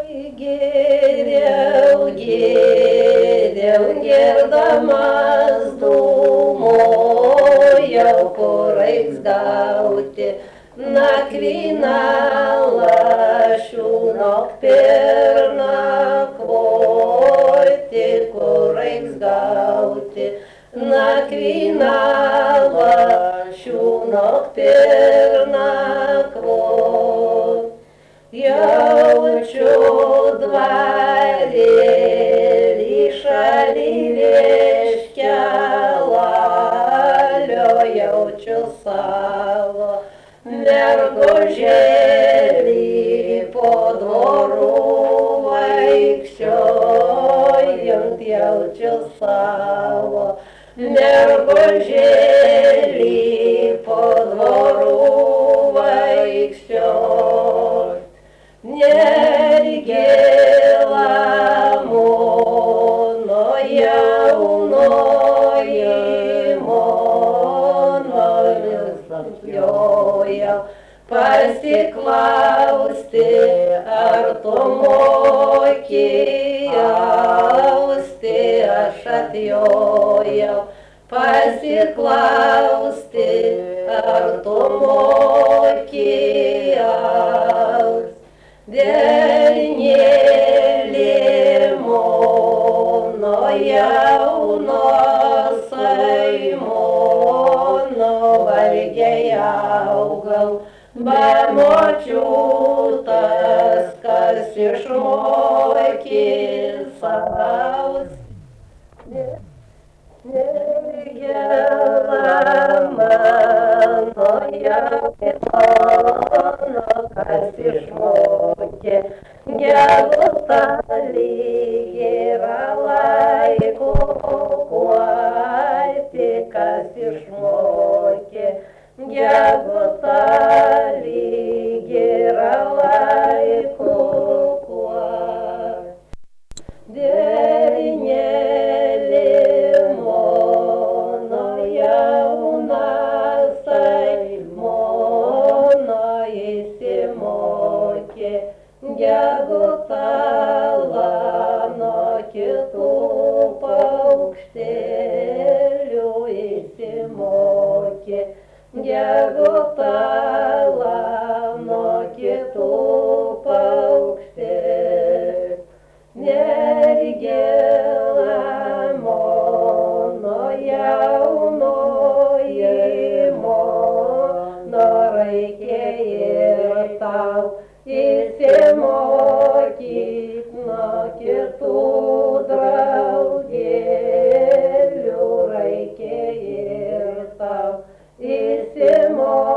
Geriau, geriau gerdamas dūmojau, kur reiks gauti nakvynę lašių pernakvoti, kur reiks gauti nakvynę lašių pernakvoti. Jaučiu dvarėlį šaly vieškelio, jaučiu savo mergužėlį po dvorų vaikščiojant, jaučiu savo mergužėlį po dvorų vaikščiojant. Nergėla mono jaunoji mono visapjojau pasiklausti, ar tu moki austi, aš atjojau pasiklausti, ar tu moki austi. Delnėlė mono jaunosai mono vargiai augau, be močiutės, kas išmokys austi. Mergela mano jaunoji, kas išmokė gegutą lygiai laiku kuoti, kas išmokė gegutą lygiai laiku kuoti. Delnėlė mono jaunasai mono įsimokė gegutą nuo kitų paukštelių, įsimokė gegutą nuo kitų paukštelių. Mergela mono jaunoji mono reikia ir tau įsimokyt nuo kitų draugėlių, reikia ir tau įsimokyt.